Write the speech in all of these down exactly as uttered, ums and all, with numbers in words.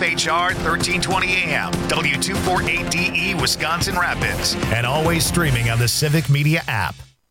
H R thirteen twenty A M, W two forty-eight D E, Wisconsin Rapids, and always streaming on the Civic Media app.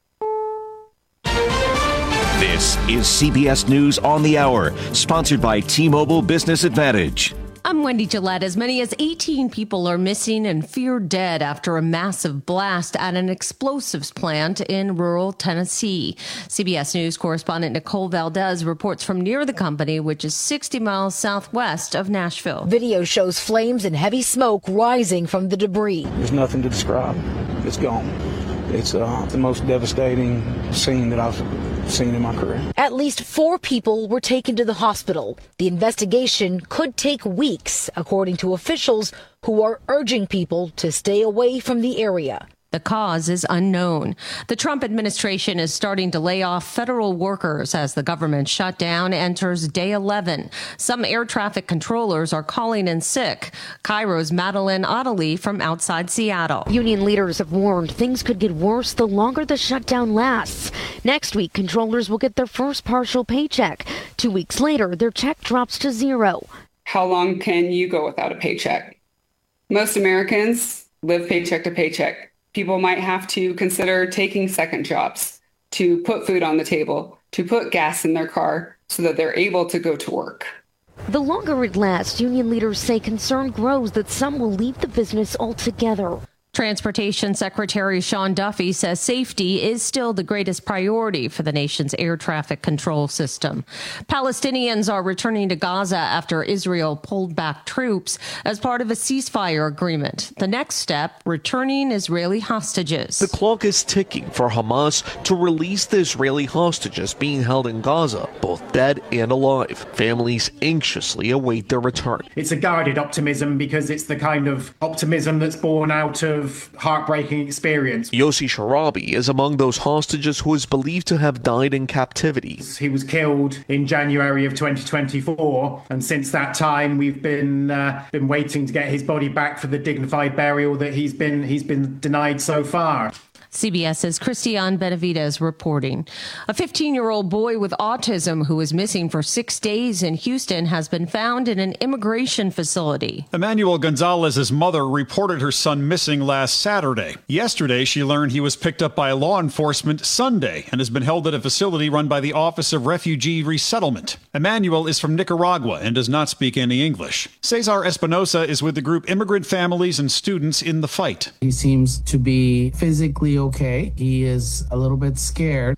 This is C B S News on the Hour, sponsored by T-Mobile Business Advantage. I'm Wendy Gillette. As many as eighteen people are missing and feared dead after a massive blast at an explosives plant in rural Tennessee. C B S News correspondent Nicole Valdez reports from near the company, which is sixty miles southwest of Nashville. Video shows flames and heavy smoke rising from the debris. There's nothing to describe. It's gone. It's uh, the most devastating scene that I've seen in my career. At least four people were taken to the hospital. The investigation could take weeks, according to officials who are urging people to stay away from the area. The cause is unknown. The Trump administration is starting to lay off federal workers as the government shutdown enters day eleven. Some air traffic controllers are calling in sick. Cairo's Madeline Ottilie from outside Seattle. Union leaders have warned things could get worse the longer the shutdown lasts. Next week, controllers will get their first partial paycheck. Two weeks later, their check drops to zero. How long can you go without a paycheck? Most Americans live paycheck to paycheck. People might have to consider taking second jobs to put food on the table, to put gas in their car so that they're able to go to work. The longer it lasts, union leaders say concern grows that some will leave the business altogether. Transportation Secretary Sean Duffy says safety is still the greatest priority for the nation's air traffic control system. Palestinians are returning to Gaza after Israel pulled back troops as part of a ceasefire agreement. The next step, returning Israeli hostages. The clock is ticking for Hamas to release the Israeli hostages being held in Gaza, both dead and alive. Families anxiously await their return. It's a guarded optimism because it's the kind of optimism that's born out of heartbreaking experience. Yossi Sharabi is among those hostages who is believed to have died in captivity. He was killed in January of twenty twenty-four, and since that time we've been uh, been waiting to get his body back for the dignified burial that he's been he's been denied so far. CBS's Christiane Benavides reporting. A fifteen-year-old boy with autism who was missing for six days in Houston has been found in an immigration facility. Emmanuel Gonzalez's mother reported her son missing last Saturday. Yesterday, she learned he was picked up by law enforcement Sunday and has been held at a facility run by the Office of Refugee Resettlement. Emmanuel is from Nicaragua and does not speak any English. Cesar Espinosa is with the group Immigrant Families and Students in the Fight. He seems to be physically okay. He is a little bit scared.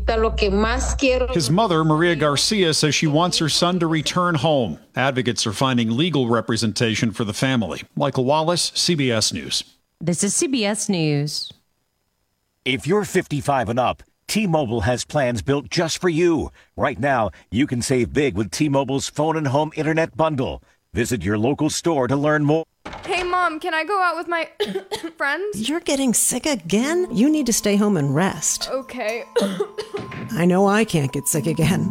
His mother, Maria Garcia, says she wants her son to return home. Advocates are finding legal representation for the family. Michael Wallace, C B S News. This is C B S News. If you're fifty-five and up, T-Mobile has plans built just for you. Right now, you can save big with T-Mobile's phone and home internet bundle. Visit your local store to learn more. Hey, Mom, can I go out with my friends? You're getting sick again? You need to stay home and rest. Okay. I know I can't get sick again.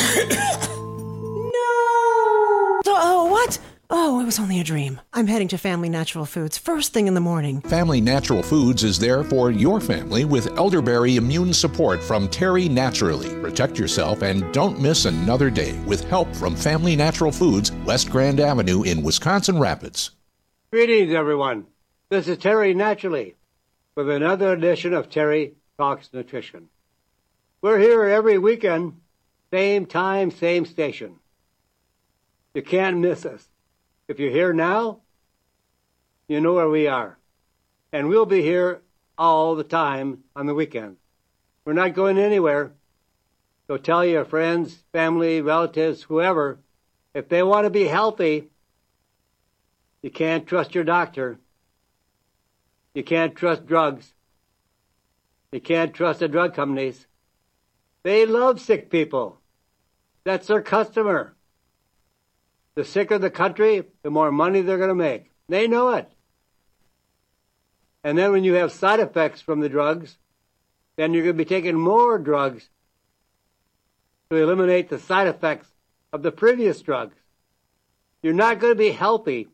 No! Oh, what? Oh, it was only a dream. I'm heading to Family Natural Foods first thing in the morning. Family Natural Foods is there for your family with elderberry immune support from Terry Naturally. Protect yourself and don't miss another day with help from Family Natural Foods, West Grand Avenue in Wisconsin Rapids. Greetings, everyone. This is Terry Naturally with another edition of Terry Talks Nutrition. We're here every weekend, same time, same station. You can't miss us. If you're here now, you know where we are. And we'll be here all the time on the weekends. We're not going anywhere. So tell your friends, family, relatives, whoever, if they want to be healthy, you can't trust your doctor. You can't trust drugs. You can't trust the drug companies. They love sick people. That's their customer. The sicker the country, the more money they're going to make. They know it. And then when you have side effects from the drugs, then you're going to be taking more drugs to eliminate the side effects of the previous drugs. You're not going to be healthy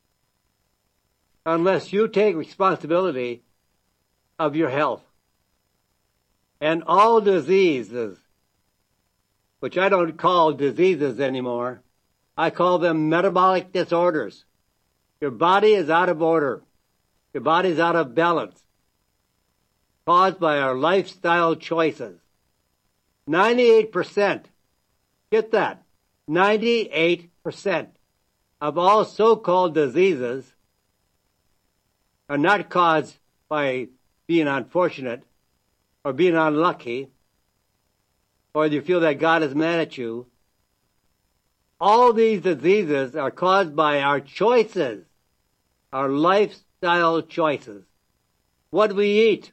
unless you take responsibility of your health. And all diseases, which I don't call diseases anymore, I call them metabolic disorders. Your body is out of order. Your body is out of balance, caused by our lifestyle choices. ninety-eight percent, get that, ninety-eight percent of all so-called diseases are not caused by being unfortunate or being unlucky, or you feel that God is mad at you. All these diseases are caused by our choices, our lifestyle choices. What we eat,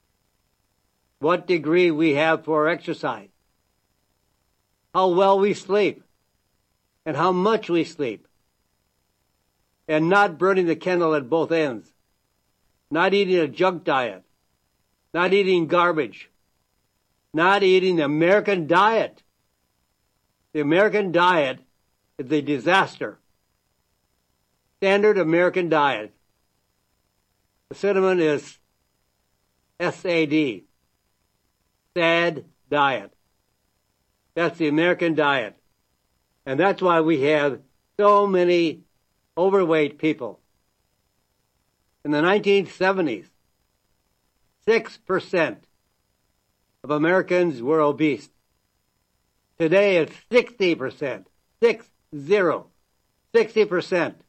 what degree we have for exercise, how well we sleep, and how much we sleep, and not burning the candle at both ends, not eating a junk diet, not eating garbage, not eating the American diet. The American diet is a disaster. Standard American diet. The cinnamon is S A D. Sad diet. That's the American diet. And that's why we have so many overweight people. In the nineteen seventies, six percent of Americans were obese. Today it's sixty percent. Six zero. sixty percent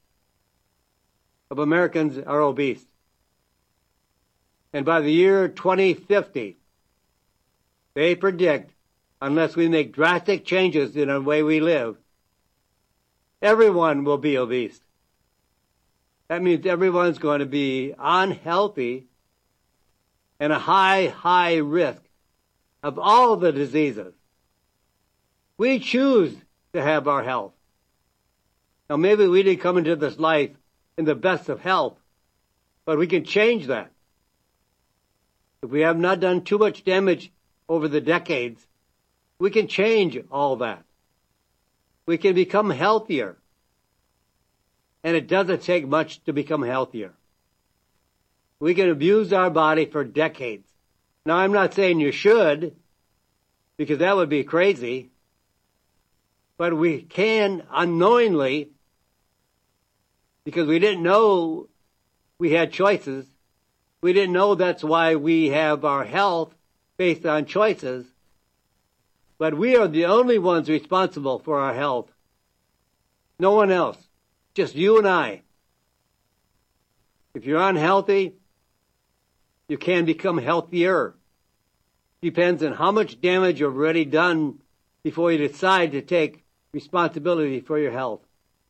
of Americans are obese. And by the year twenty fifty, they predict, unless we make drastic changes in the way we live, everyone will be obese. That means everyone's going to be unhealthy and a high, high risk of all the diseases. We choose to have our health. Now, maybe we didn't come into this life in the best of health, but we can change that. If we have not done too much damage over the decades, we can change all that. We can become healthier. And it doesn't take much to become healthier. We can abuse our body for decades. Now, I'm not saying you should, because that would be crazy. But we can unknowingly, because we didn't know we had choices. We didn't know that's why we have our health based on choices. But we are the only ones responsible for our health. No one else. Just you and I. If you're unhealthy, you can become healthier. Depends on how much damage you've already done before you decide to take responsibility for your health.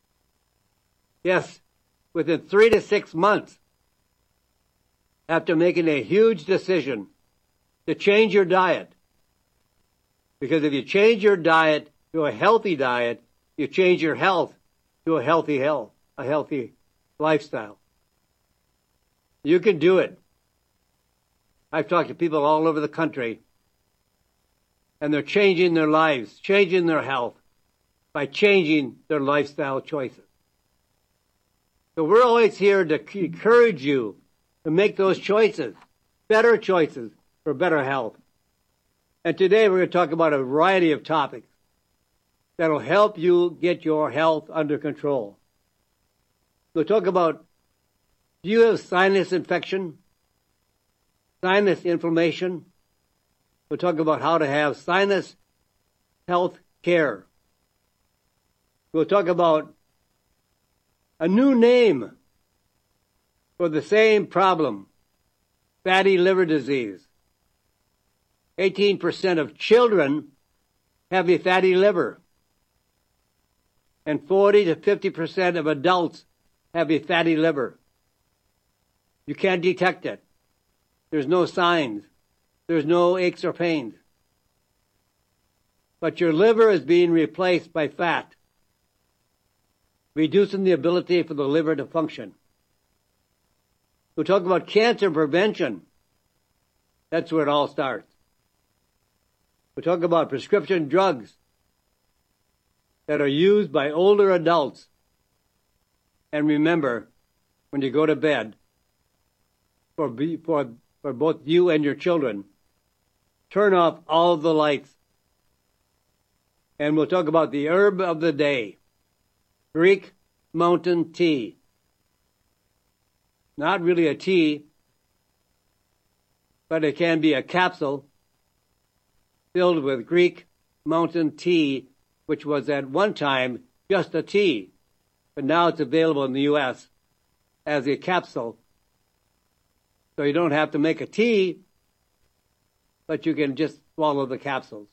Yes, within three to six months, after making a huge decision to change your diet. Because if you change your diet to a healthy diet, you change your health to a healthy health, a healthy lifestyle. You can do it. I've talked to people all over the country, and they're changing their lives, changing their health by changing their lifestyle choices. So we're always here to encourage you to make those choices, better choices for better health. And today we're going to talk about a variety of topics that will help you get your health under control. We'll talk about, do you have sinus infection? Sinus inflammation? We'll talk about how to have sinus health care. We'll talk about a new name for the same problem, fatty liver disease. eighteen percent of children have a fatty liver, and forty to fifty percent of adults have a fatty liver. You can't detect it. There's no signs. There's no aches or pains. But your liver is being replaced by fat, reducing the ability for the liver to function. We'll talk about cancer prevention. That's where it all starts. We'll talk about prescription drugs that are used by older adults. And remember, when you go to bed, for, for, for both you and your children, turn off all the lights. And we'll talk about the herb of the day. Greek Mountain Tea. Not really a tea, but it can be a capsule filled with Greek Mountain Tea, which was at one time just a tea, but now it's available in the U S as a capsule. So you don't have to make a tea, but you can just swallow the capsules.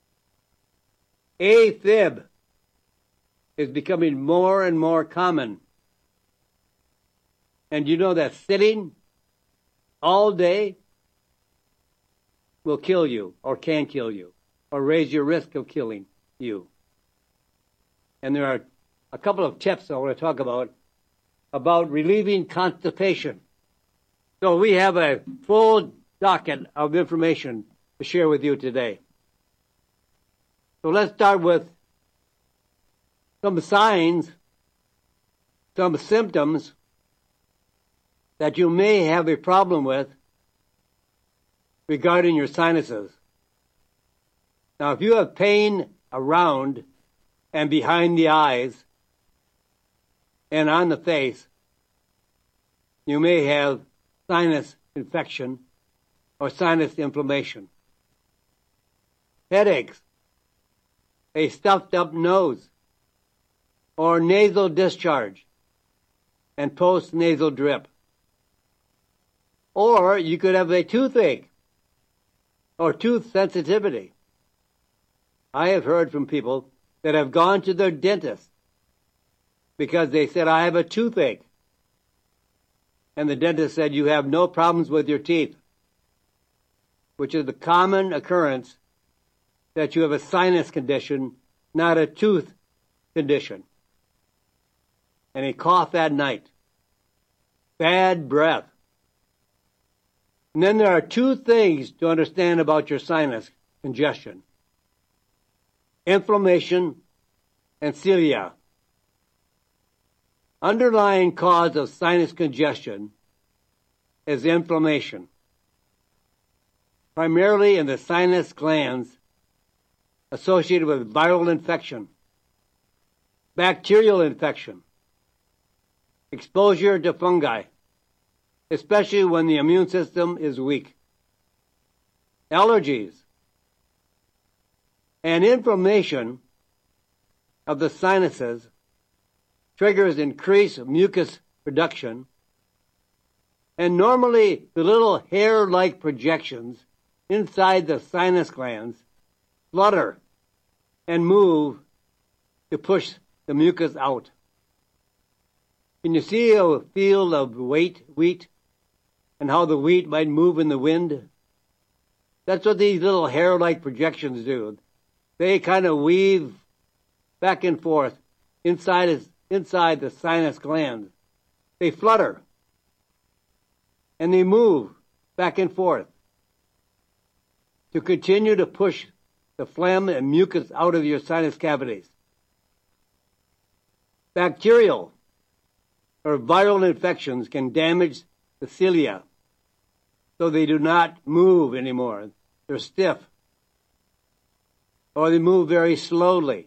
AFib is becoming more and more common. And you know that sitting all day will kill you, or can kill you, or raise your risk of killing you. And there are a couple of tips I want to talk about, about relieving constipation. So we have a full docket of information to share with you today. So let's start with some signs, some symptoms that you may have a problem with regarding your sinuses. Now, if you have pain around and behind the eyes and on the face, you may have sinus infection or sinus inflammation. Headaches, a stuffed up nose, or nasal discharge and post-nasal drip. Or you could have a toothache or tooth sensitivity. I have heard from people that have gone to their dentist because they said, I have a toothache. And the dentist said, you have no problems with your teeth, which is the common occurrence that you have a sinus condition, not a tooth condition. And he coughed that night. Bad breath. And then there are two things to understand about your sinus congestion. Inflammation and cilia. Underlying cause of sinus congestion is inflammation, primarily in the sinus glands associated with viral infection, bacterial infection, exposure to fungi, especially when the immune system is weak, allergies, and inflammation of the sinuses triggers increased mucus production, and normally the little hair-like projections inside the sinus glands flutter and move to push the mucus out. Can you see a field of wheat, wheat, and how the wheat might move in the wind? That's what these little hair-like projections do. They kind of weave back and forth inside, inside the sinus glands. They flutter, and they move back and forth to continue to push the phlegm and mucus out of your sinus cavities. Bacterial or viral infections can damage the cilia, so they do not move anymore. They're stiff, or they move very slowly.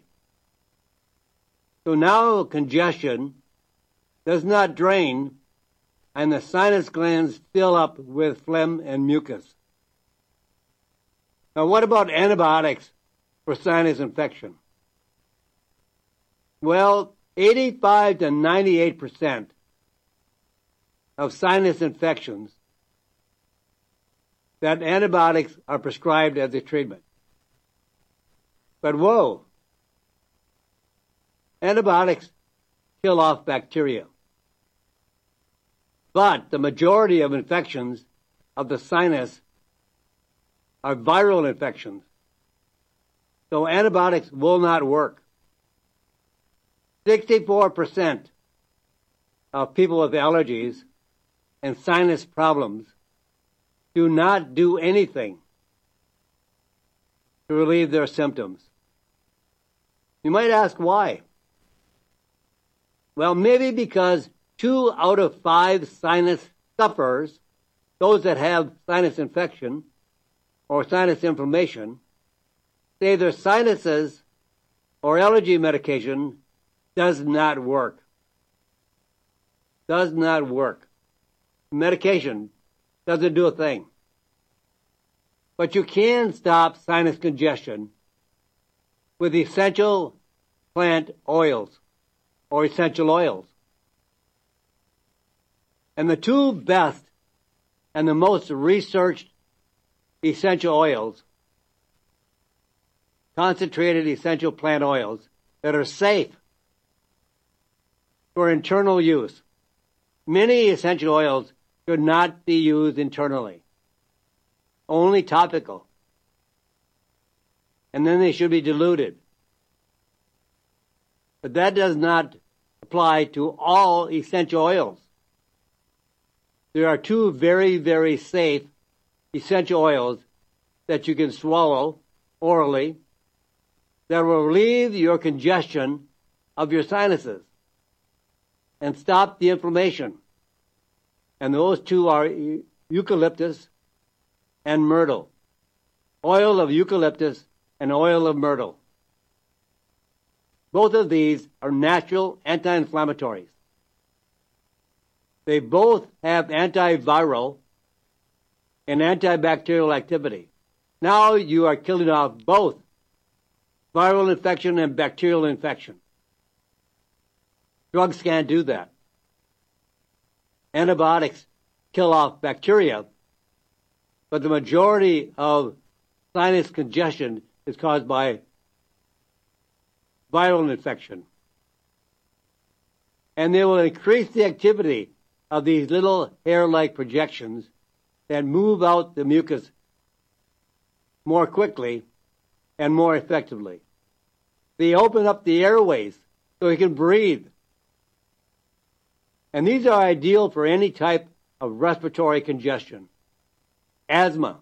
So now congestion does not drain, and the sinus glands fill up with phlegm and mucus. Now, what about antibiotics for sinus infection? Well, eighty-five to ninety-eight percent of sinus infections, that antibiotics are prescribed as a treatment. But whoa, antibiotics kill off bacteria. But the majority of infections of the sinus are viral infections. So antibiotics will not work. sixty-four percent of people with allergies and sinus problems do not do anything to relieve their symptoms. You might ask why. Well, maybe because two out of five sinus sufferers, those that have sinus infection or sinus inflammation, say their sinuses or allergy medication does not work. Does not work. Medication doesn't do a thing. But you can stop sinus congestion with essential plant oils or essential oils. And the two best and the most researched essential oils, concentrated essential plant oils that are safe for internal use. Many essential oils should not be used internally, only topical. And then they should be diluted. But that does not apply to all essential oils. There are two very, very safe essential oils that you can swallow orally that will relieve your congestion of your sinuses and stop the inflammation. And those two are eucalyptus and myrtle. Oil of eucalyptus and oil of myrtle. Both of these are natural anti-inflammatories. They both have antiviral and antibacterial activity. Now you are killing off both viral infection and bacterial infection. Drugs can't do that. Antibiotics kill off bacteria, but the majority of sinus congestion is caused by viral infection. And they will increase the activity of these little hair-like projections that move out the mucus more quickly and more effectively. They open up the airways so you can breathe. And these are ideal for any type of respiratory congestion. Asthma,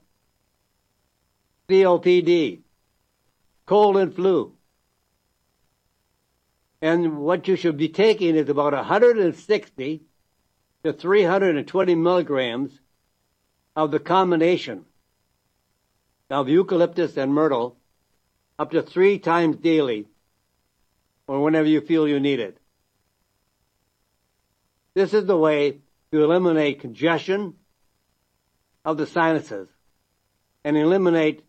C O P D, cold and flu. And what you should be taking is about one hundred sixty to three hundred twenty milligrams of the combination of eucalyptus and myrtle up to three times daily or whenever you feel you need it. This is the way to eliminate congestion of the sinuses and eliminate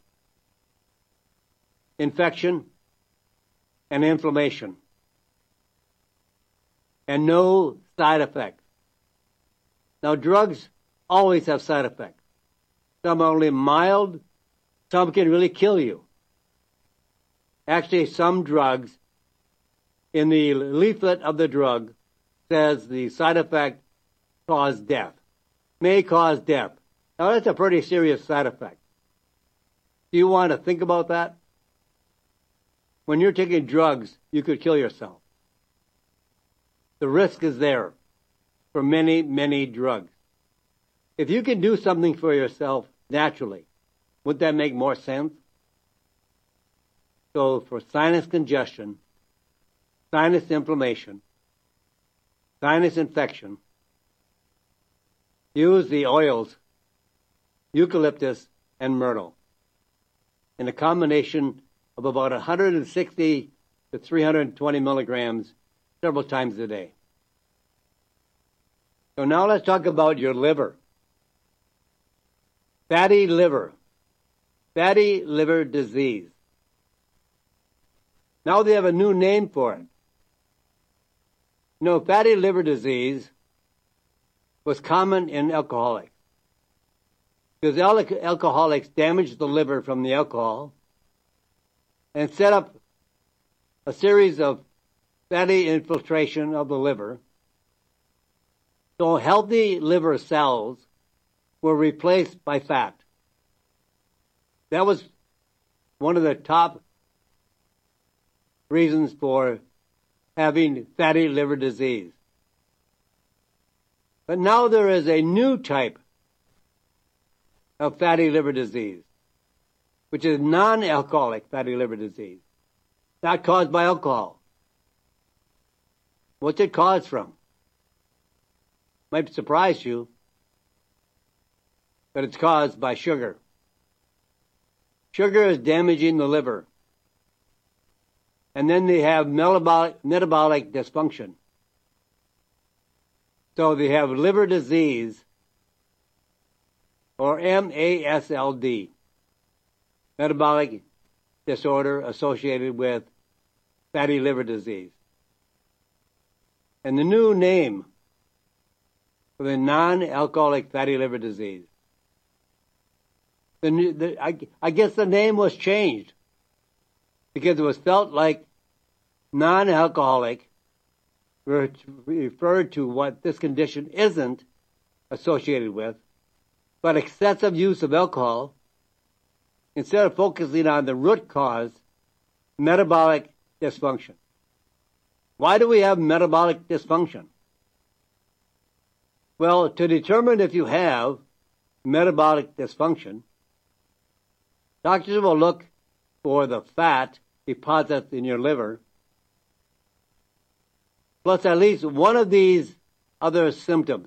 infection and inflammation. And no side effects. Now, drugs always have side effects. Some are only mild, some can really kill you. Actually, some drugs, in the leaflet of the drug, says the side effect cause death, may cause death. Now, that's a pretty serious side effect. Do you want to think about that? When you're taking drugs, you could kill yourself. The risk is there for many, many drugs. If you can do something for yourself naturally, would that make more sense? So for sinus congestion, sinus inflammation, sinus infection, use the oils, eucalyptus and myrtle, in a combination of about one hundred sixty to three hundred twenty milligrams several times a day. So now let's talk about your liver. Fatty liver. Fatty liver disease. Now they have a new name for it. You know, fatty liver disease was common in alcoholics. Because al- alcoholics damaged the liver from the alcohol and set up a series of fatty infiltration of the liver. So healthy liver cells were replaced by fat. That was one of the top reasons for having fatty liver disease. But now there is a new type of fatty liver disease, which is non-alcoholic fatty liver disease, not caused by alcohol. What's it caused from? Might surprise you, but it's caused by sugar. Sugar is damaging the liver. and then they have metabolic, metabolic dysfunction. So they have liver disease, or M A S L D, metabolic disorder associated with fatty liver disease. And the new name for the non-alcoholic fatty liver disease, the, new, the I, I guess the name was changed because it was felt like non-alcoholic referred to what this condition isn't associated with, but excessive use of alcohol, instead of focusing on the root cause, metabolic dysfunction. Why do we have metabolic dysfunction? Well, to determine if you have metabolic dysfunction, doctors will look for the fat deposits in your liver, plus at least one of these other symptoms.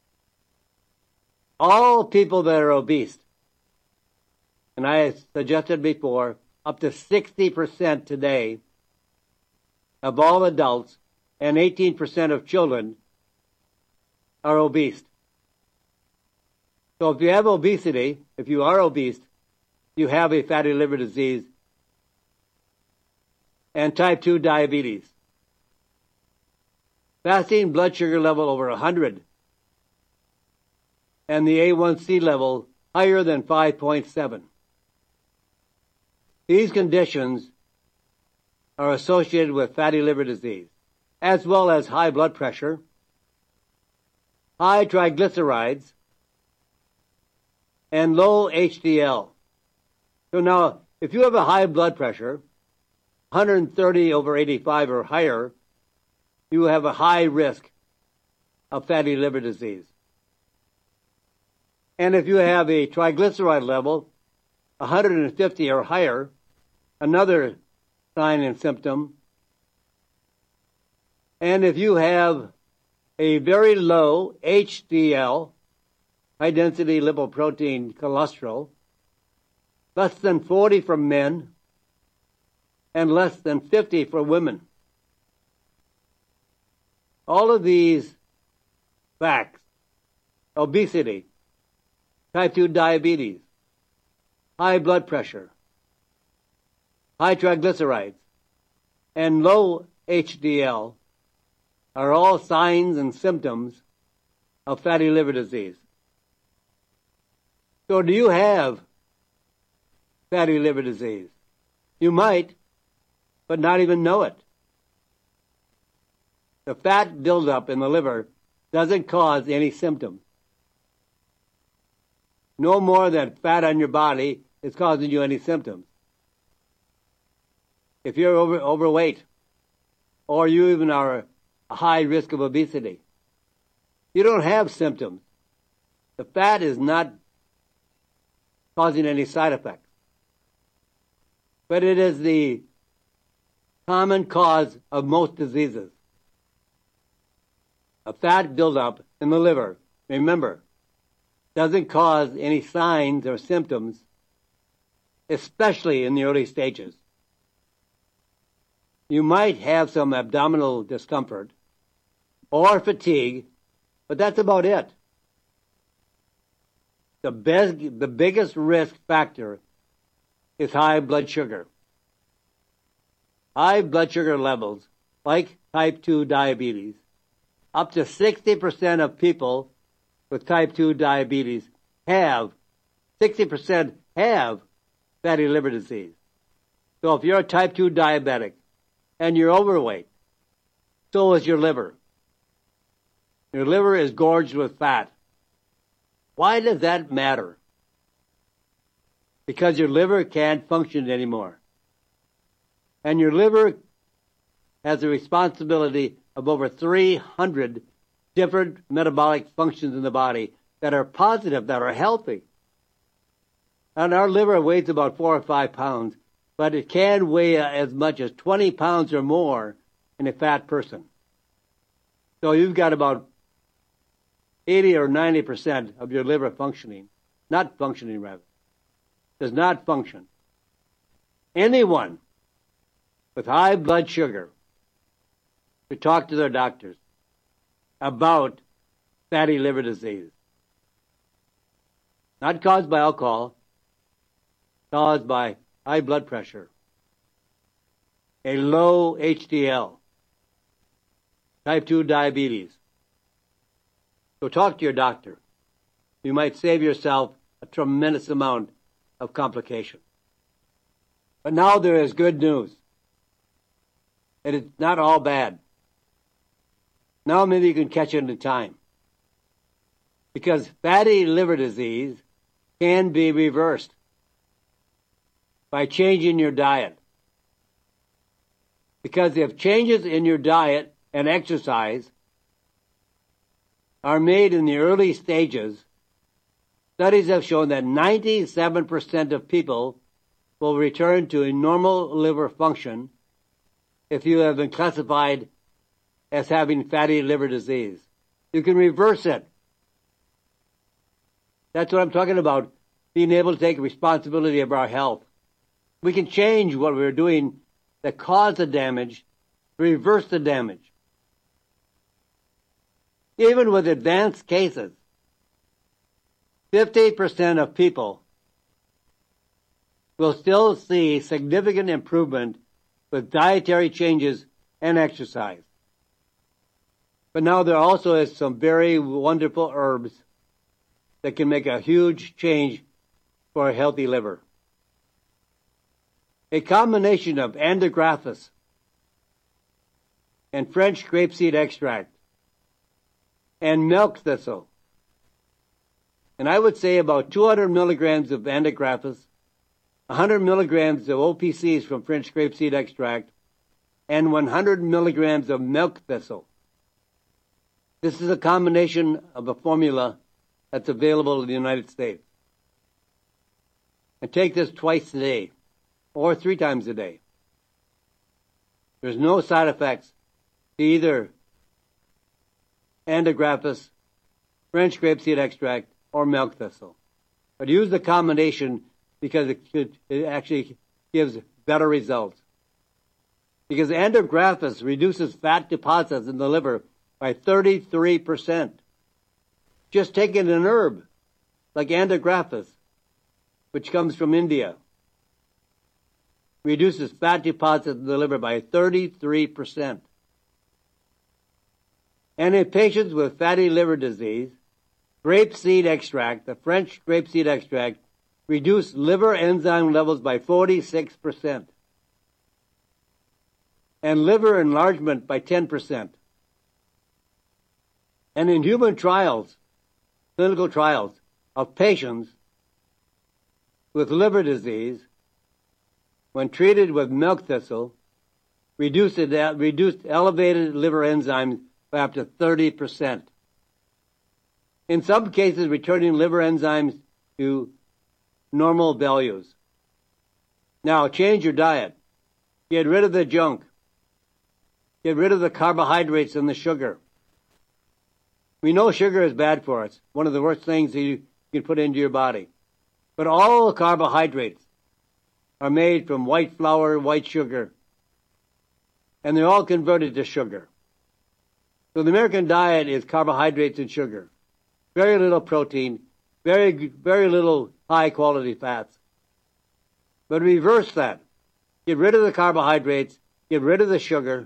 All people that are obese, and I suggested before, up to sixty percent today of all adults and eighteen percent of children are obese. So if you have obesity, if you are obese, you have a fatty liver disease and type two diabetes. Fasting blood sugar level over one hundred and the A one C level higher than five point seven. These conditions are associated with fatty liver disease, as well as high blood pressure, high triglycerides, and low H D L. So now, if you have a high blood pressure, one hundred thirty over eighty-five or higher, you have a high risk of fatty liver disease. And if you have a triglyceride level, one hundred fifty or higher, another sign and symptom. And if you have a very low H D L, high density lipoprotein cholesterol, less than forty for men, and less than fifty for women. All of these facts, obesity, type two diabetes, high blood pressure, high triglycerides, and low H D L are all signs and symptoms of fatty liver disease. So do you have fatty liver disease? You might, but not even know it. The fat buildup in the liver doesn't cause any symptoms. No more than fat on your body is causing you any symptoms. If you're over, overweight, or you even are a high risk of obesity, you don't have symptoms. The fat is not causing any side effects. But it is the common cause of most diseases. A fat buildup in the liver, remember, doesn't cause any signs or symptoms, especially in the early stages. You might have some abdominal discomfort or fatigue, but that's about it. The best, the biggest risk factor is high blood sugar. High blood sugar levels, like type two diabetes, up to sixty percent of people with type two diabetes have, sixty percent have fatty liver disease. So if you're a type two diabetic and you're overweight, so is your liver. Your liver is gorged with fat. Why does that matter? Because your liver can't function anymore. And your liver has a responsibility of over three hundred different metabolic functions in the body that are positive, that are healthy. And our liver weighs about four or five pounds, but it can weigh as much as twenty pounds or more in a fat person. So you've got about eighty or ninety percent of your liver functioning, not functioning rather, does not function. Anyone with high blood sugar to talk to their doctors about fatty liver disease. Not caused by alcohol, caused by high blood pressure, a low H D L, type two diabetes. So talk to your doctor. You might save yourself a tremendous amount of complication. But now there is good news. It is not all bad. Now maybe you can catch it in time. Because fatty liver disease can be reversed by changing your diet. Because if changes in your diet and exercise are made in the early stages, studies have shown that ninety-seven percent of people will return to a normal liver function if you have been classified as having fatty liver disease. You can reverse it. That's what I'm talking about, being able to take responsibility of our health. We can change what we're doing that caused the damage, reverse the damage. Even with advanced cases, fifty percent of people will still see significant improvement with dietary changes and exercise. But now there also is some very wonderful herbs that can make a huge change for a healthy liver. A combination of andrographis and French grapeseed extract and milk thistle. And I would say about two hundred milligrams of andrographis, one hundred milligrams of O P Cs from French grapeseed extract, and one hundred milligrams of milk thistle. This is a combination of a formula that's available in the United States. And take this twice a day, or three times a day. There's no side effects to either andrographis, French grapeseed extract, or milk thistle. But use the combination because it, could, it actually gives better results. Because andrographis reduces fat deposits in the liver by thirty-three percent. Just taking an herb like andrographis, which comes from India, reduces fat deposits in the liver by thirty-three percent. And in patients with fatty liver disease, grapeseed extract, the French grapeseed extract, reduced liver enzyme levels by forty-six percent. And liver enlargement by ten percent. And in human trials, clinical trials of patients with liver disease, when treated with milk thistle, reduced, reduced elevated liver enzymes by up to thirty percent. In some cases, returning liver enzymes to normal values. Now, change your diet. Get rid of the junk. Get rid of the carbohydrates and the sugar. We know sugar is bad for us, one of the worst things that you can put into your body. But all the carbohydrates are made from white flour, white sugar, and they're all converted to sugar. So the American diet is carbohydrates and sugar. Very little protein, very, very little high-quality fats. But reverse that. Get rid of the carbohydrates, get rid of the sugar,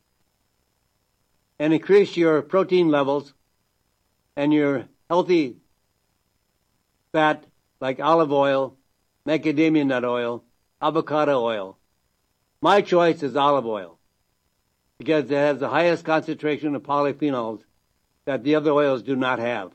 and increase your protein levels and your healthy fat like olive oil, macadamia nut oil, avocado oil. My choice is olive oil because it has the highest concentration of polyphenols that the other oils do not have.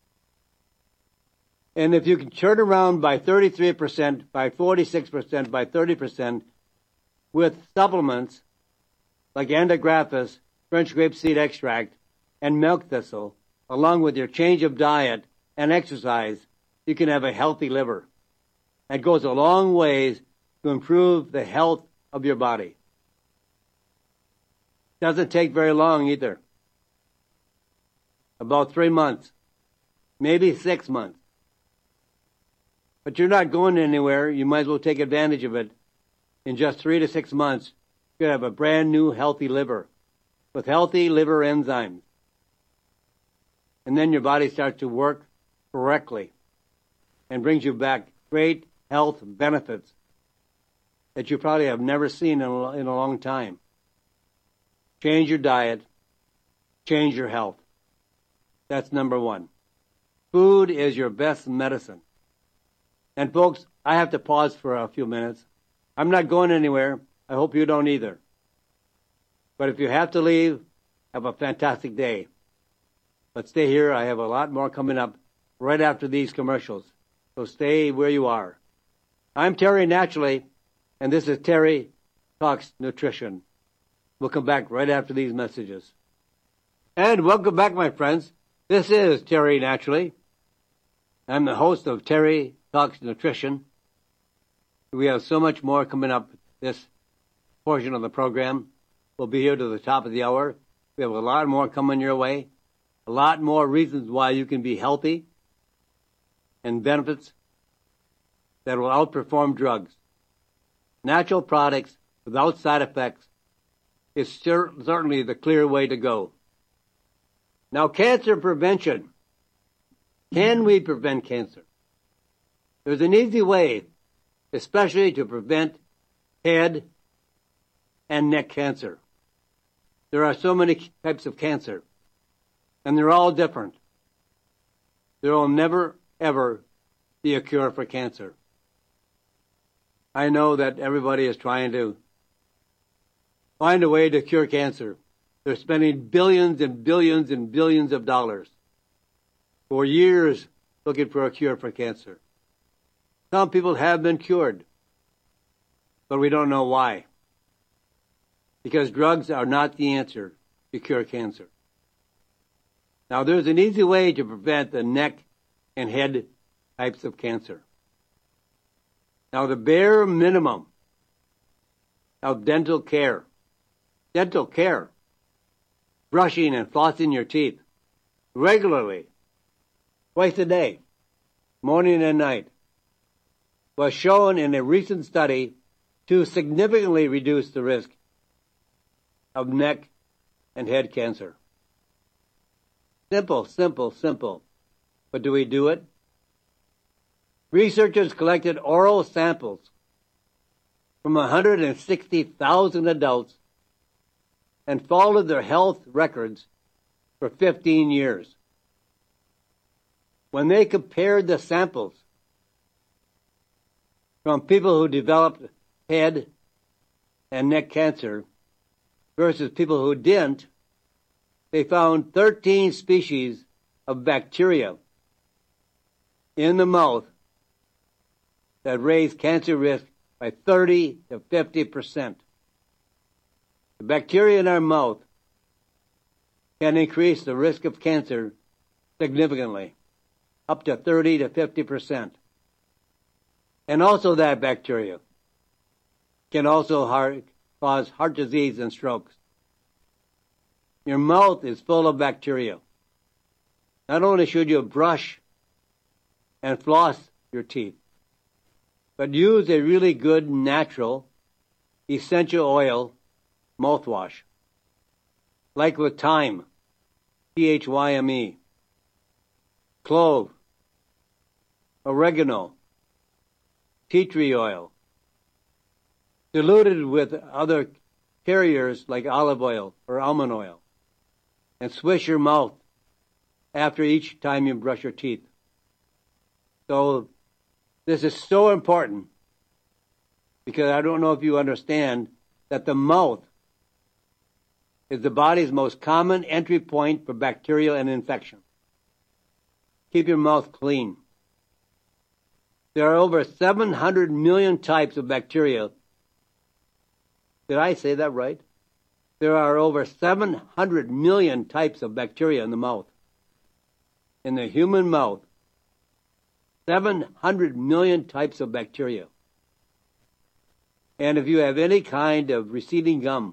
And if you can turn around by thirty-three percent, by forty-six percent, by thirty percent with supplements like andrographis, French grapeseed extract, and milk thistle, along with your change of diet and exercise, you can have a healthy liver. That goes a long ways to improve the health of your body. Doesn't take very long either. About three months, maybe six months. But you're not going anywhere. You might as well take advantage of it. In just three to six months, you have a brand new healthy liver with healthy liver enzymes. And then your body starts to work correctly and brings you back great health benefits that you probably have never seen in a, in a long time. Change your diet. Change your health. That's number one. Food is your best medicine. And folks, I have to pause for a few minutes. I'm not going anywhere. I hope you don't either. But if you have to leave, have a fantastic day. But stay here. I have a lot more coming up right after these commercials. So stay where you are. I'm Terry Naturally, and this is Terry Talks Nutrition. We'll come back right after these messages. And welcome back, my friends. This is Terry Naturally. I'm the host of Terry Talks Nutrition. We have so much more coming up this portion of the program. We'll be here to the top of the hour. We have a lot more coming your way. A lot more reasons why you can be healthy and benefits that will outperform drugs. Natural products without side effects is cer- certainly the clear way to go. Now, cancer prevention. Can we prevent cancer? There's an easy way, especially to prevent head and neck cancer. There are so many types of cancer, and they're all different. There will never, ever be a cure for cancer. I know that everybody is trying to find a way to cure cancer. They're spending billions and billions and billions of dollars for years looking for a cure for cancer. Some people have been cured, but we don't know why. Because drugs are not the answer to cure cancer. Now, there's an easy way to prevent the neck and head types of cancer. Now, the bare minimum of dental care, dental care, brushing and flossing your teeth regularly, twice a day, morning and night, was shown in a recent study to significantly reduce the risk of neck and head cancer. Simple, simple, simple. But do we do it? Researchers collected oral samples from one hundred sixty thousand adults and followed their health records for fifteen years. When they compared the samples from people who developed head and neck cancer versus people who didn't, they found thirteen species of bacteria in the mouth that raised cancer risk by thirty to fifty percent. The bacteria in our mouth can increase the risk of cancer significantly, up to thirty to fifty percent. And also that bacteria can also heart, cause heart disease and strokes. Your mouth is full of bacteria. Not only should you brush and floss your teeth, but use a really good natural essential oil mouthwash, like with thyme, T H Y M E, clove, oregano, tea tree oil, diluted with other carriers like olive oil or almond oil, and swish your mouth after each time you brush your teeth. So this is so important because I don't know if you understand that the mouth is the body's most common entry point for bacteria and infection. Keep your mouth clean. There are over seven hundred million types of bacteria. Did I say that right? There are over seven hundred million types of bacteria in the mouth. In the human mouth, seven hundred million types of bacteria. And if you have any kind of receding gum,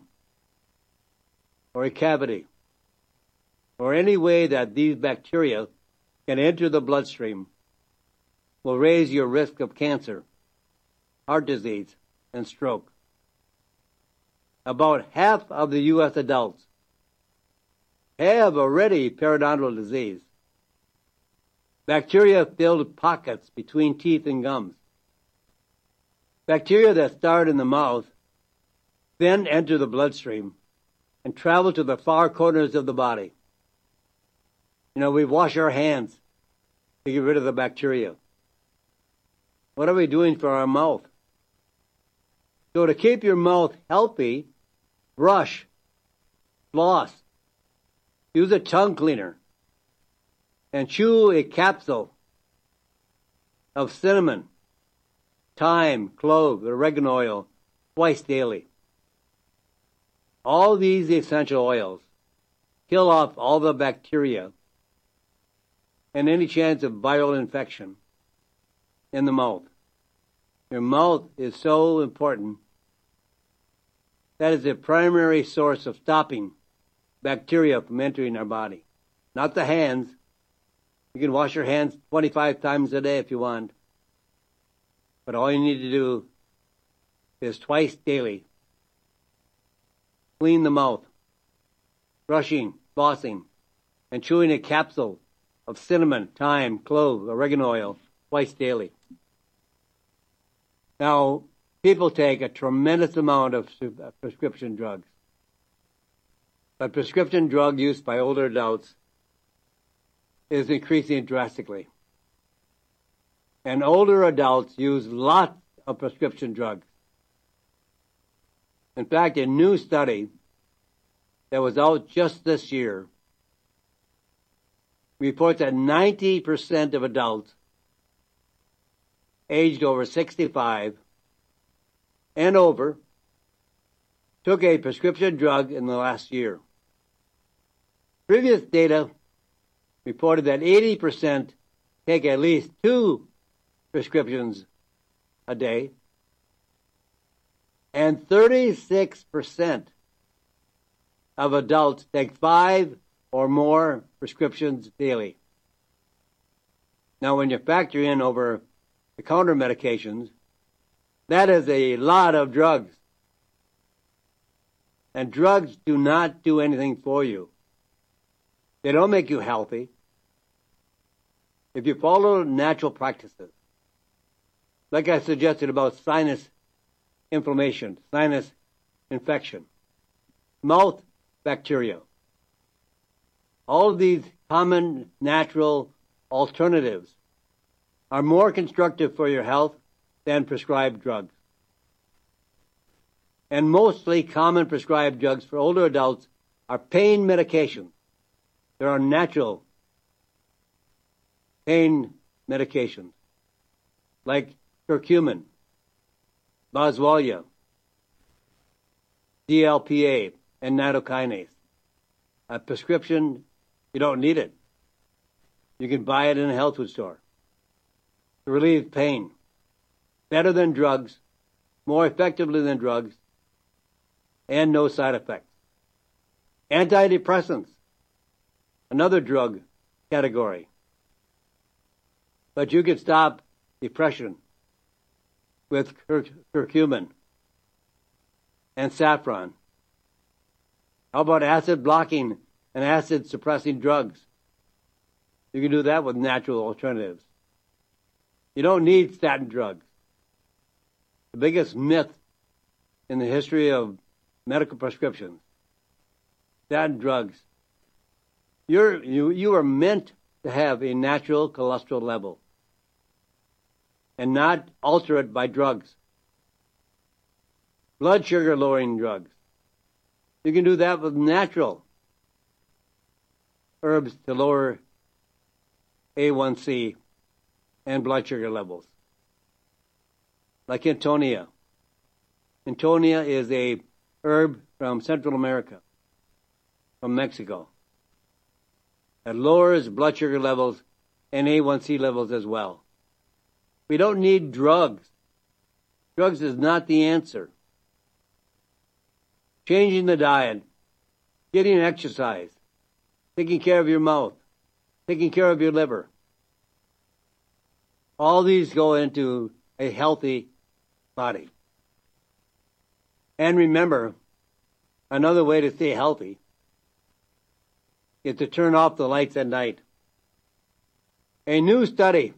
or a cavity, or any way that these bacteria can enter the bloodstream, will raise your risk of cancer, heart disease, and stroke. about half of the U S adults have already periodontal disease. Bacteria-filled pockets between teeth and gums. Bacteria that start in the mouth then enter the bloodstream and travel to the far corners of the body. You know, we wash our hands to get rid of the bacteria. What are we doing for our mouth? So to keep your mouth healthy, brush, floss, use a tongue cleaner, and chew a capsule of cinnamon, thyme, clove, oregano oil twice daily. All these essential oils kill off all the bacteria and any chance of viral infection in the mouth. Your mouth is so important. That is the primary source of stopping bacteria from entering our body. Not the hands. You can wash your hands twenty-five times a day if you want. But all you need to do is twice daily. Clean the mouth. Brushing, flossing, and chewing a capsule of cinnamon, thyme, clove, oregano oil twice daily. Now, people take a tremendous amount of prescription drugs. But prescription drug use by older adults is increasing drastically. And older adults use lots of prescription drugs. In fact, a new study that was out just this year reports that ninety percent of adults aged over sixty-five and over took a prescription drug in the last year. Previous data reported that eighty percent take at least two prescriptions a day, and thirty-six percent of adults take five or more prescriptions daily. Now, when you factor in over-the-counter medications, that is a lot of drugs. And drugs do not do anything for you. They don't make you healthy. If you follow natural practices, like I suggested about sinus inflammation, sinus infection, mouth bacteria, all of these common natural alternatives are more constructive for your health than prescribed drugs. And mostly common prescribed drugs for older adults are pain medications. There are natural pain medications like curcumin, boswellia, D L P A, and nattokinase. A prescription, you don't need it. You can buy it in a health food store to relieve pain. Better than drugs, more effectively than drugs, and no side effects. Antidepressants, another drug category. But you can stop depression with cur- curcumin and saffron. How about acid blocking and acid suppressing drugs? You can do that with natural alternatives. You don't need statin drugs. The biggest myth in the history of medical prescriptions, statin drugs. You're, you, you are meant to have a natural cholesterol level and not alter it by drugs. Blood sugar lowering drugs. You can do that with natural herbs to lower A one C and blood sugar levels. Like Intonia. Intonia is a herb from Central America, from Mexico, that lowers blood sugar levels and A one C levels as well. We don't need drugs. Drugs is not the answer. Changing the diet, getting exercise, taking care of your mouth, taking care of your liver. All these go into a healthy body. And remember, another way to stay healthy is to turn off the lights at night. A new study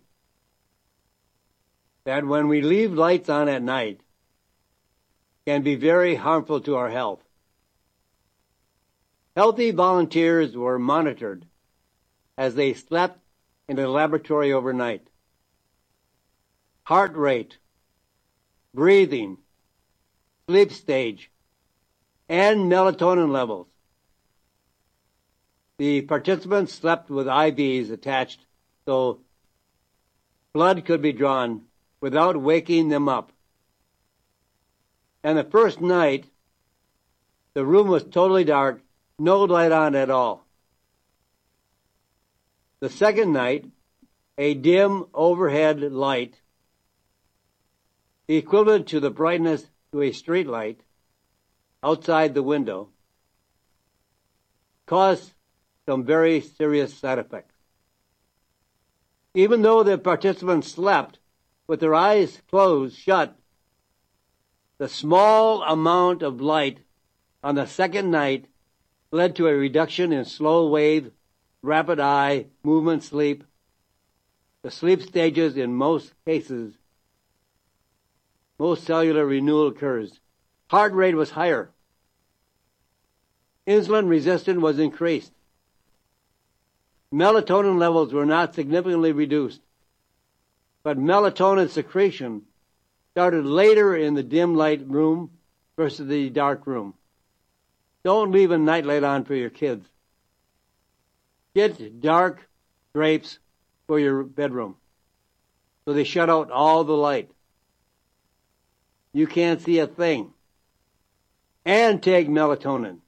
that when we leave lights on at night can be very harmful to our health. Healthy volunteers were monitored as they slept in a laboratory overnight. Heart rate, breathing, sleep stage, and melatonin levels. The participants slept with I Vs attached so blood could be drawn without waking them up. And the first night, the room was totally dark, no light on at all. The second night, a dim overhead light, equivalent to the brightness to a street light outside the window, caused some very serious side effects. Even though the participants slept with their eyes closed shut, the small amount of light on the second night led to a reduction in slow wave, rapid eye movement sleep. The sleep stages in most cases, most cellular renewal occurs. Heart rate was higher. Insulin resistance was increased. Melatonin levels were not significantly reduced, but melatonin secretion started later in the dim light room versus the dark room. Don't leave a nightlight on for your kids. Get dark drapes for your bedroom so they shut out all the light. You can't see a thing. And take melatonin.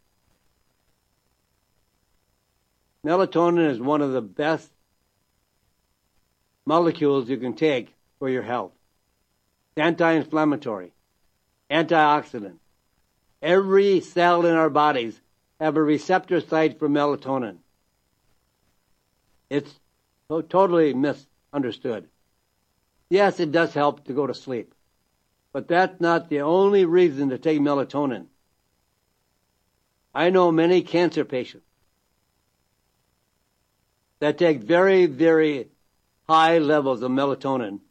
Melatonin is one of the best molecules you can take for your health. It's anti-inflammatory, antioxidant. Every cell in our bodies have a receptor site for melatonin. It's so totally misunderstood. Yes, it does help to go to sleep, but that's not the only reason to take melatonin. I know many cancer patients that take very, very high levels of melatonin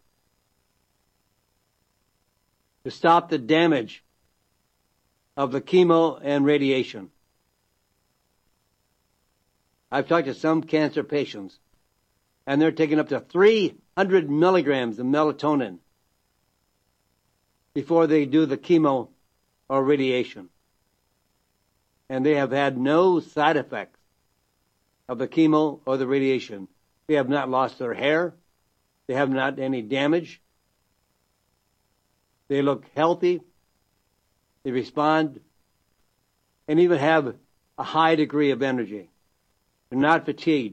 to stop the damage of the chemo and radiation. I've talked to some cancer patients, and they're taking up to three hundred milligrams of melatonin before they do the chemo or radiation. And they have had no side effects of the chemo or the radiation. They have not lost their hair. They have not any damage. They look healthy. They respond and even have a high degree of energy. They're not fatigued.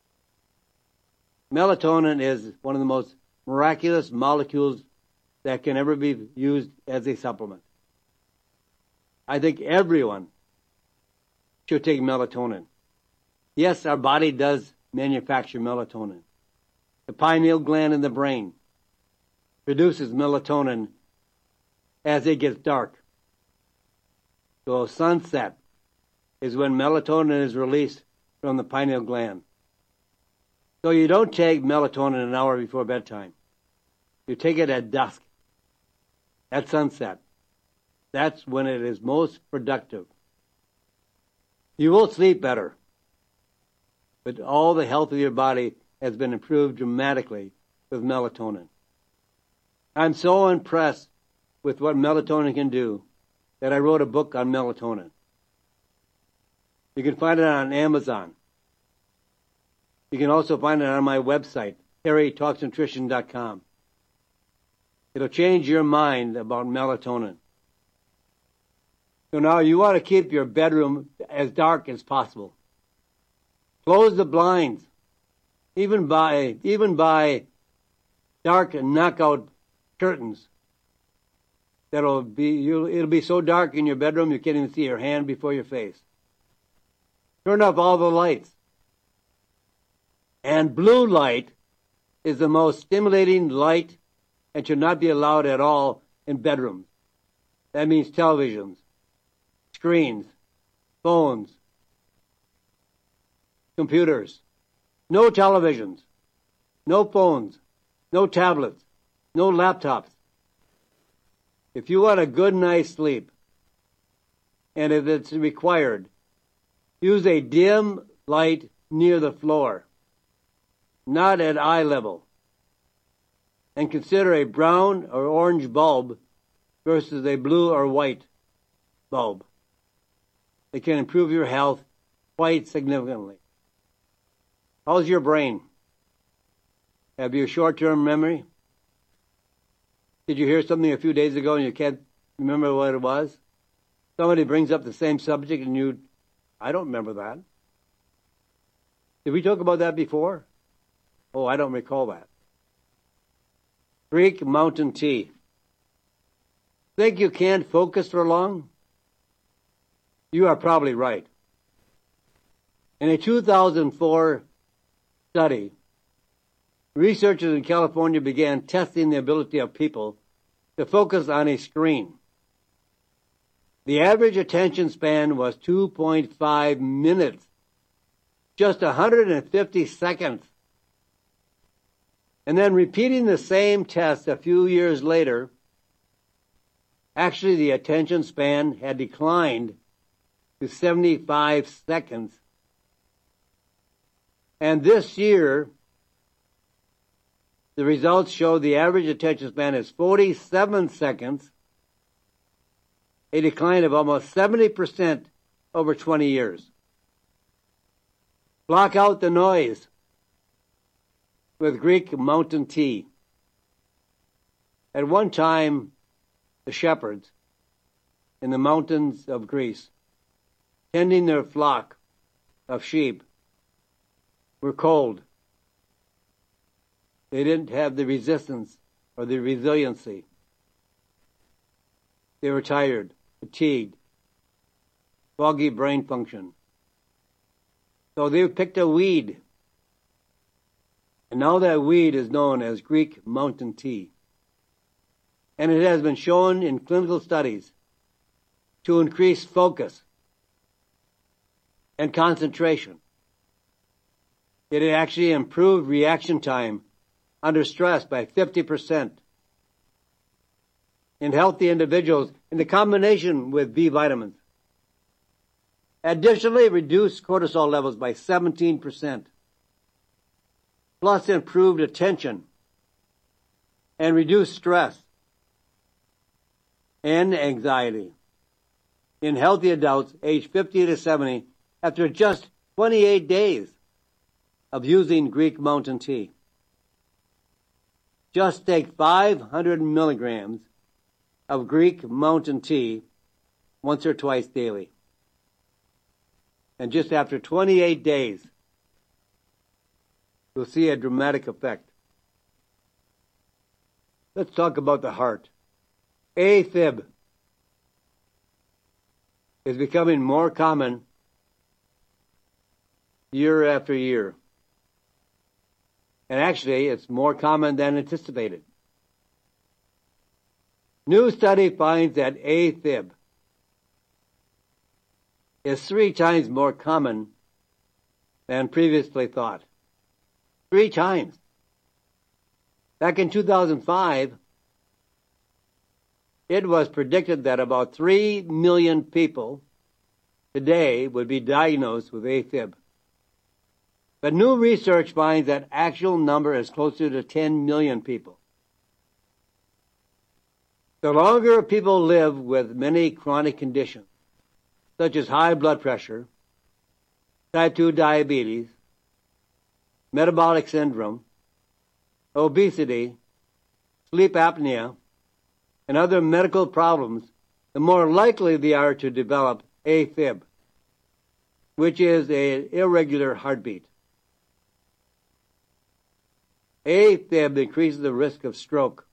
Melatonin is one of the most miraculous molecules that can ever be used as a supplement. I think everyone should take melatonin. Yes, our body does manufacture melatonin. The pineal gland in the brain produces melatonin as it gets dark. So sunset is when melatonin is released from the pineal gland. So you don't take melatonin an hour before bedtime. You take it at dusk, at sunset. That's when it is most productive. You will sleep better, but all the health of your body has been improved dramatically with melatonin. I'm so impressed with what melatonin can do that I wrote a book on melatonin. You can find it on Amazon. You can also find it on my website, Terry Talks Nutrition dot com. It'll change your mind about melatonin. So now you want to keep your bedroom as dark as possible. Close the blinds, even by even by dark knockout curtains. That'll be you'll, it'll be so dark in your bedroom you can't even see your hand before your face. Turn off all the lights. And blue light is the most stimulating light and should not be allowed at all in bedrooms. That means televisions, screens, phones, computers, no televisions, no phones, no tablets, no laptops. If you want a good night's sleep, and if it's required, use a dim light near the floor, not at eye level, and consider a brown or orange bulb versus a blue or white bulb. It can improve your health quite significantly. How's your brain? Have you a short-term memory? Did you hear something a few days ago and you can't remember what it was? Somebody brings up the same subject and you, I don't remember that. Did we talk about that before? Oh, I don't recall that. Greek mountain tea. Think you can't focus for long? You are probably right. In a two thousand four study, researchers in California began testing the ability of people to focus on a screen. The average attention span was two point five minutes, just one hundred fifty seconds. And then repeating the same test a few years later, actually the attention span had declined to seventy-five seconds. And this year, the results show the average attention span is forty-seven seconds, a decline of almost seventy percent over twenty years. Block out the noise with Greek mountain tea. At one time, the shepherds in the mountains of Greece, tending their flock of sheep, were cold. They didn't have the resistance or the resiliency. They were tired, fatigued, foggy brain function. So they picked a weed. And now that weed is known as Greek mountain tea. And it has been shown in clinical studies to increase focus and concentration. It actually improved reaction time under stress by fifty percent in healthy individuals in the combination with B vitamins. Additionally, reduced cortisol levels by seventeen percent, plus improved attention and reduced stress and anxiety in healthy adults aged fifty to seventy after just twenty-eight days of using Greek mountain tea. Just take five hundred milligrams of Greek mountain tea once or twice daily. And just after twenty-eight days, you'll see a dramatic effect. Let's talk about the heart. AFib is becoming more common year after year. And actually, it's more common than anticipated. New study finds that AFib is three times more common than previously thought. Three times. Back in two thousand five, it was predicted that about three million people today would be diagnosed with AFib. But new research finds that actual number is closer to ten million people. The longer people live with many chronic conditions, such as high blood pressure, type two diabetes, metabolic syndrome, obesity, sleep apnea, and other medical problems, the more likely they are to develop AFib, which is an irregular heartbeat. AFib increases the risk of stroke.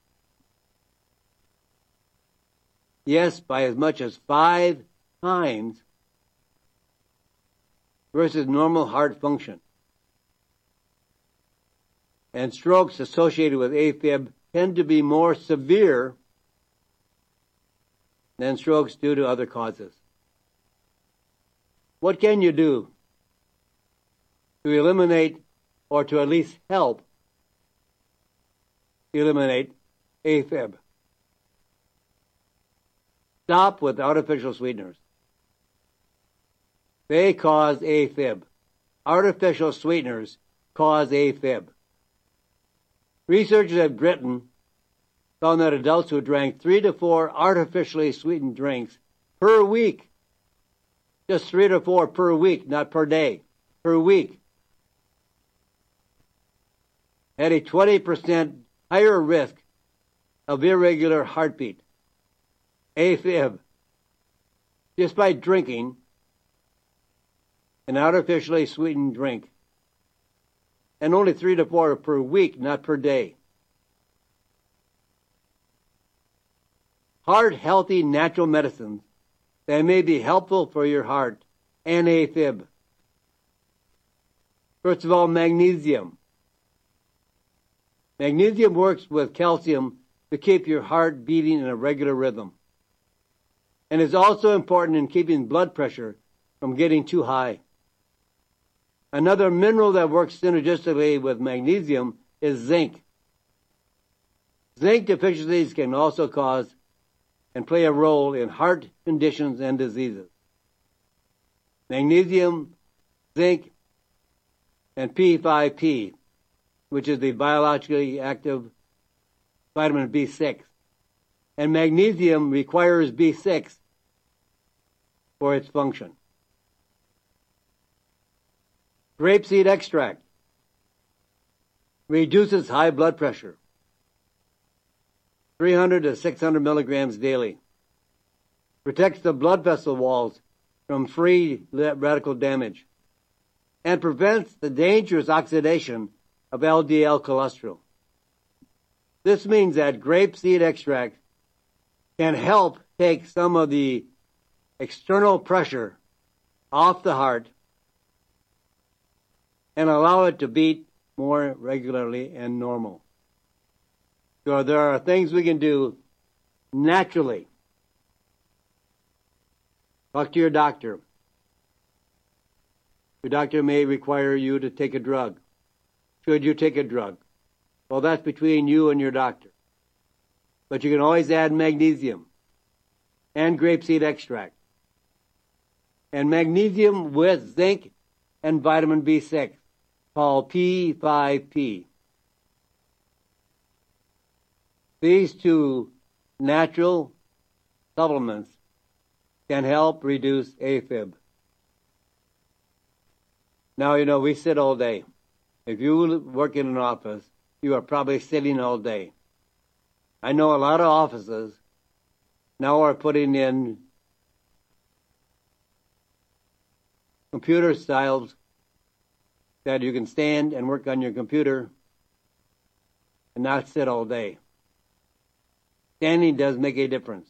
Yes, by as much as five times versus normal heart function. And strokes associated with AFib tend to be more severe than strokes due to other causes. What can you do to eliminate, or to at least help eliminate AFib? Stop with artificial sweeteners. They cause AFib. Artificial sweeteners cause AFib. Researchers at Britain found that adults who drank three to four artificially sweetened drinks per week, just three to four per week, not per day, per week, had a twenty percent higher risk of irregular heartbeat, AFib, just by drinking an artificially sweetened drink. And only three to four per week, not per day. Heart-healthy natural medicines that may be helpful for your heart and AFib. First of all, magnesium. Magnesium works with calcium to keep your heart beating in a regular rhythm, and is also important in keeping blood pressure from getting too high. Another mineral that works synergistically with magnesium is zinc. Zinc deficiencies can also cause and play a role in heart conditions and diseases. Magnesium, zinc, and P five P, which is the biologically active vitamin B six. And magnesium requires B six for its function. Grapeseed extract reduces high blood pressure, three hundred to six hundred milligrams daily. Protects the blood vessel walls from free radical damage, and prevents the dangerous oxidation of L D L cholesterol. This means that grapeseed extract can help take some of the external pressure off the heart and allow it to beat more regularly and normal. So there are things we can do naturally. Talk to your doctor. Your doctor may require you to take a drug. Should you take a drug? Well, that's between you and your doctor. But you can always add magnesium and grapeseed extract. And magnesium with zinc and vitamin B six, called P five P. These two natural supplements can help reduce AFib. Now, you know, we sit all day. If you work in an office, you are probably sitting all day. I know a lot of offices now are putting in computer styles that you can stand and work on your computer and not sit all day. Standing does make a difference,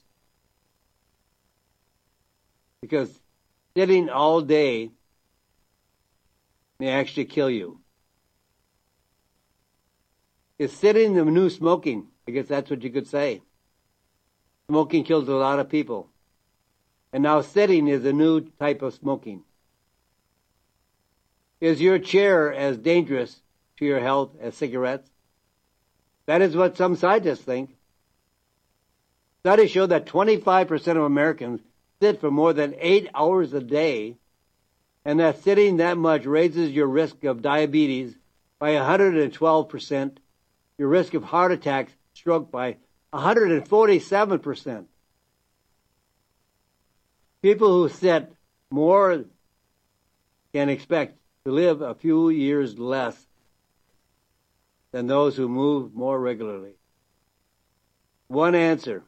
because sitting all day may actually kill you. Is sitting the new smoking? I guess that's what you could say. Smoking kills a lot of people. And now sitting is a new type of smoking. Is your chair as dangerous to your health as cigarettes? That is what some scientists think. Studies show that twenty-five percent of Americans sit for more than eight hours a day, and that sitting that much raises your risk of diabetes by one hundred twelve percent, your risk of heart attacks, stroke by one hundred forty-seven percent. People who sit more can expect to live a few years less than those who move more regularly. One answer: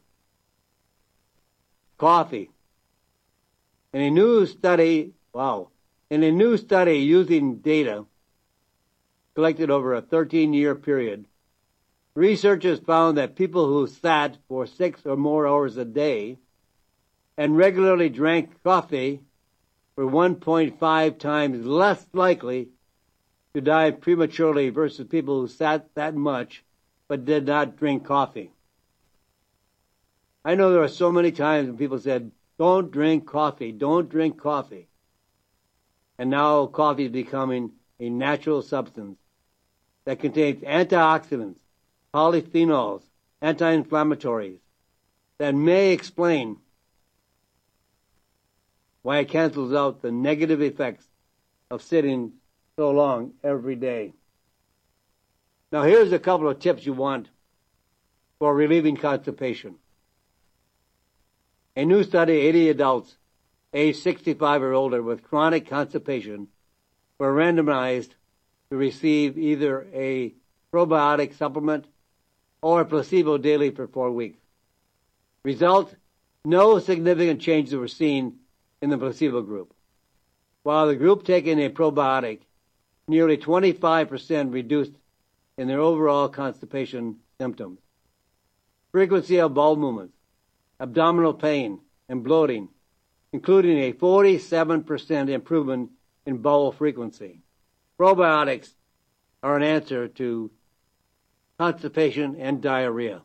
coffee. In a new study, wow, in a new study using data collected over a thirteen-year period, researchers found that people who sat for six or more hours a day and regularly drank coffee were one point five times less likely to die prematurely versus people who sat that much but did not drink coffee. I know there are so many times when people said, don't drink coffee, don't drink coffee. And now coffee is becoming a natural substance that contains antioxidants, polyphenols, anti-inflammatories that may explain why it cancels out the negative effects of sitting so long every day. Now here's a couple of tips you want for relieving constipation. A new study, eighty adults aged sixty-five or older with chronic constipation were randomized to receive either a probiotic supplement or a placebo daily for four weeks. Result, no significant changes were seen in the placebo group. While the group taking a probiotic, nearly twenty-five percent reduced in their overall constipation symptoms. Frequency of bowel movements, abdominal pain, and bloating, including a forty-seven percent improvement in bowel frequency. Probiotics are an answer to constipation and diarrhea.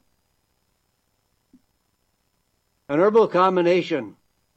An herbal combination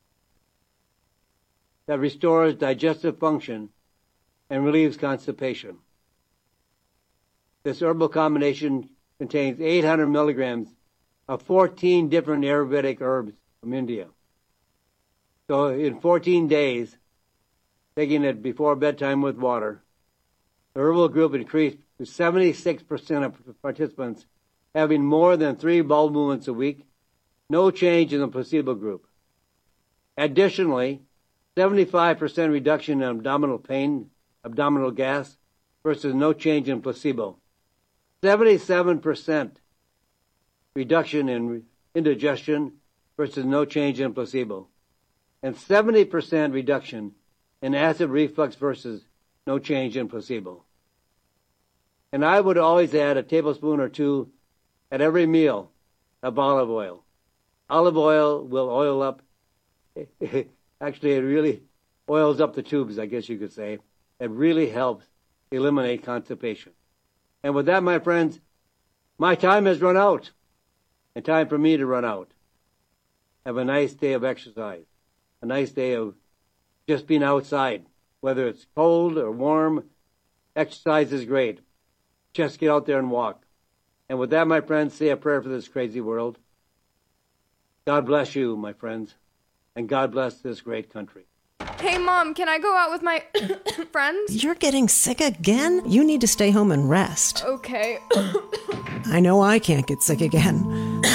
that restores digestive function and relieves constipation. This herbal combination contains eight hundred milligrams of fourteen different Ayurvedic herbs from India. So in fourteen days, taking it before bedtime with water, the herbal group increased to seventy-six percent of participants having more than three bowel movements a week, no change in the placebo group. Additionally, seventy-five percent reduction in abdominal pain, abdominal gas, versus no change in placebo. seventy-seven percent reduction in indigestion versus no change in placebo. And seventy percent reduction in acid reflux versus no change in placebo. And I would always add a tablespoon or two at every meal of olive oil. Olive oil will oil up. Actually, it really oils up the tubes, I guess you could say. It really helps eliminate constipation. And with that, my friends, my time has run out. And time for me to run out. Have a nice day of exercise. A nice day of just being outside. Whether it's cold or warm, exercise is great. Just get out there and walk. And with that, my friends, say a prayer for this crazy world. God bless you, my friends. And God bless this great country. Hey, Mom, can I go out with my friends? You're getting sick again? You need to stay home and rest. Okay. I know I can't get sick again. No!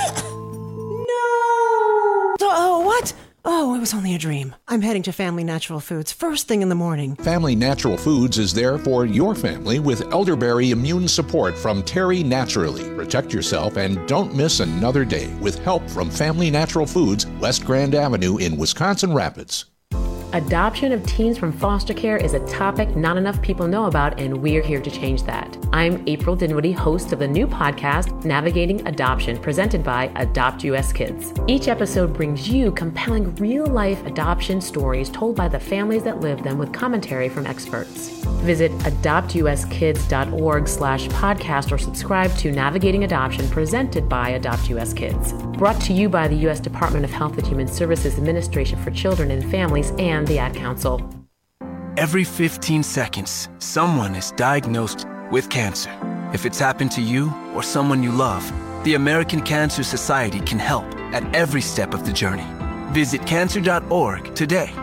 Oh, what? Oh, it was only a dream. I'm heading to Family Natural Foods first thing in the morning. Family Natural Foods is there for your family with elderberry immune support from Terry Naturally. Protect yourself and don't miss another day with help from Family Natural Foods, West Grand Avenue in Wisconsin Rapids. Adoption of teens from foster care is a topic not enough people know about, and we're here to change that. I'm April Dinwiddie, host of the new podcast, Navigating Adoption, presented by Adopt U S Kids. Each episode brings you compelling real-life adoption stories told by the families that live them with commentary from experts. Visit adoptuskids.org slash podcast or subscribe to Navigating Adoption, presented by Adopt U S Kids. Brought to you by the U S Department of Health and Human Services Administration for Children and Families and the Ad Council. Every fifteen seconds, someone is diagnosed with cancer. If it's happened to you or someone you love, the American Cancer Society can help at every step of the journey. Visit cancer dot org today.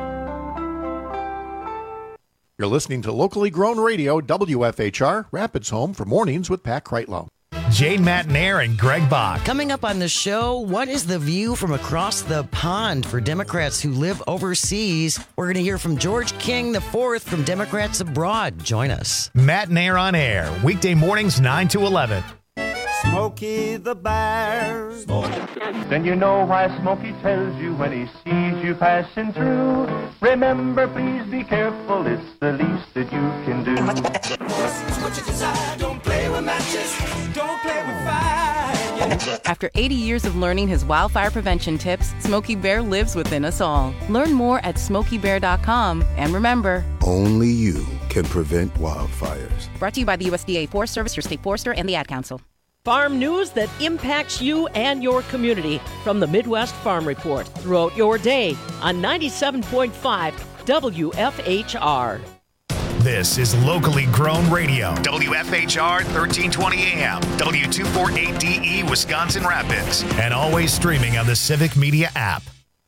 You're listening to locally grown radio, W F H R, Rapids Home for Mornings with Pat Kreitlow. Jane Matnair and Greg Bach. Coming up on the show, what is the view from across the pond for Democrats who live overseas? We're going to hear from George King the fourth from Democrats Abroad. Join us. Matnair on air, weekday mornings nine to eleven. Smokey the Bear. Then you know why Smokey tells you when he sees you passing through. Remember, please be careful, it's the least that you can do. What you desire, don't play with matches, don't play with fire. After eighty years of learning his wildfire prevention tips, Smokey Bear lives within us all. Learn more at smokey bear dot com. And remember, only you can prevent wildfires. Brought to you by the U S D A Forest Service, your state forester, and the Ad Council. Farm news that impacts you and your community from the Midwest Farm Report throughout your day on ninety-seven point five W F H R. This is locally grown radio. W F H R thirteen twenty A M, W two forty-eight D E Wisconsin Rapids, and always streaming on the Civic Media app.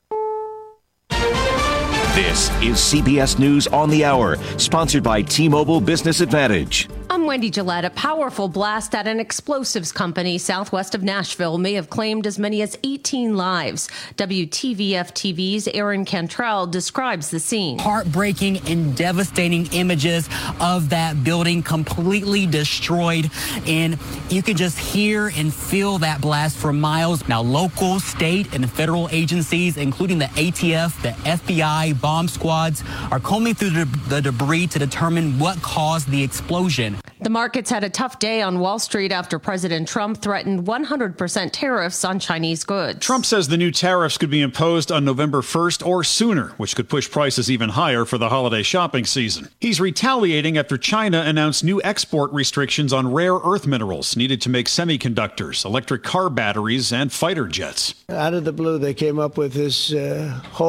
This is C B S News on the Hour, sponsored by T-Mobile Business Advantage. I'm Wendy Gillette. A powerful blast at an explosives company southwest of Nashville may have claimed as many as eighteen lives. W T V F T V's Aaron Cantrell describes the scene. Heartbreaking and devastating images of that building completely destroyed. And you can just hear and feel that blast for miles. Now, local, state, and federal agencies, including the A T F, the F B I, bomb squads, are combing through the, the debris to determine what caused the explosion. The markets had a tough day on Wall Street after President Trump threatened one hundred percent tariffs on Chinese goods. Trump says the new tariffs could be imposed on November first or sooner, which could push prices even higher for the holiday shopping season. He's retaliating after China announced new export restrictions on rare earth minerals needed to make semiconductors, electric car batteries, and fighter jets. Out of the blue, they came up with this uh, whole